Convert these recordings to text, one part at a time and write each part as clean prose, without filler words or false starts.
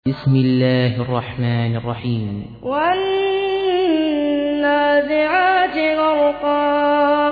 بسم الله الرحمن الرحيم. والنازعات غرقا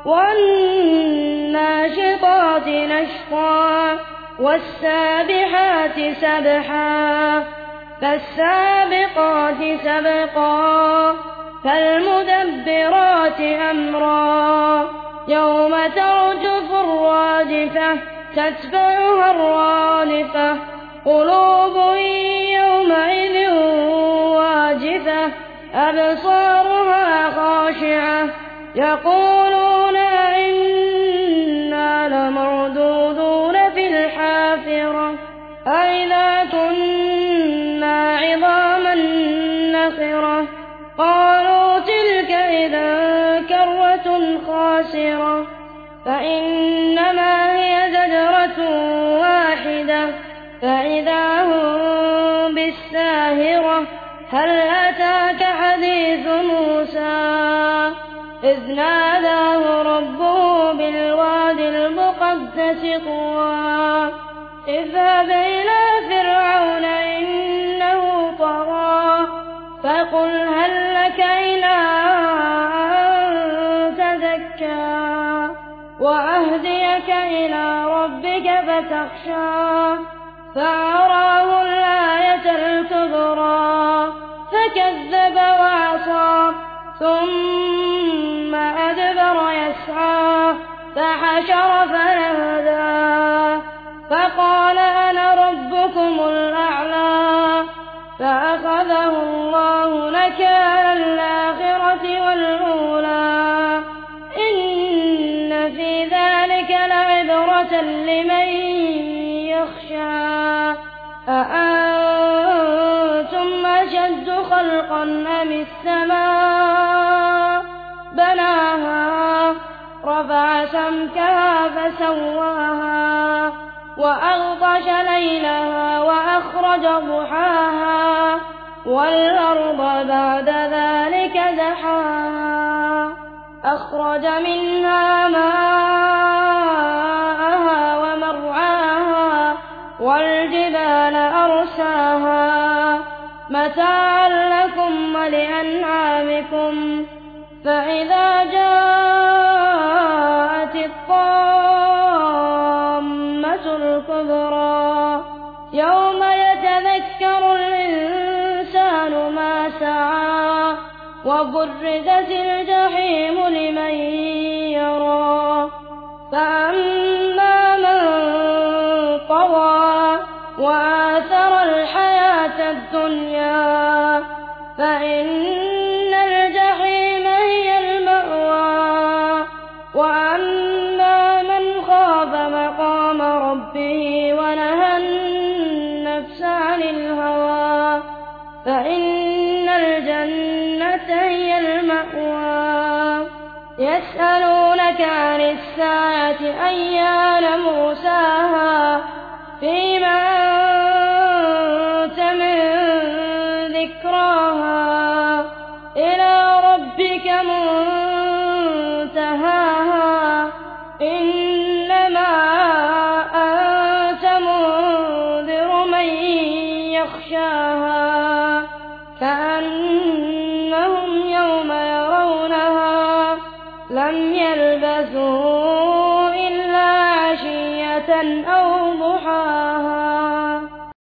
والناشطات نشطا والسابحات سبحا فالسابقات سبقا فالمدبرات أمرا يوم ترجف الراجفة تتبعها الرادفة قلوب يومئذ واجفة أبصارها خاشعة يقولون إنا لمردودون في الحافرة أإذا كنا عظاما نخرة قالوا تلك إذا كرة خاسرة فإنما هي زجرة واحدة فإذا هم بالساهرة هل أتاك حديث موسى إذ ناداه ربه بالواد المقدس طوى اذهب إلى فرعون إنه طغى فقل هل لك إلى أن تزكى وأهديك إلى ربك فتخشى فأراه الآية الكبرى فكذب وعصى ثم أدبر يسعى فحشر فنادى فقال أنا ربكم الأعلى فأخذه الله نكال الآخرة والأولى إن في ذلك لعبرة لمن يخشى أأنتم أشد خلقا أم السماء بناها رفع سمكها فسواها وأغطش ليلها وأخرج ضحاها والأرض بعد ذلك دحاها أخرج منها ماءها ومرعاها والجبال أرساها متاعا لكم ولأنعامكم فإذا جاءت الطامة الكبرى يوم يتذكر الإنسان ما سعى وبرزت الجحيم لمن يرى فأما من طغى وآثر الحياة الدنيا فإن الجحيم هي المأوى وأما من خاف مقام ربه ونهى النفس عن الهوى فإن الجنة هي المأوى يسألونك عن الساعة أيان مرساها فيما أنت من ذكراها إلى ربك منتهاها إنما أنت منذر من يخشاها كأنهم يوم يرونها لم يلبثوا إلا عشية أو ضحاها.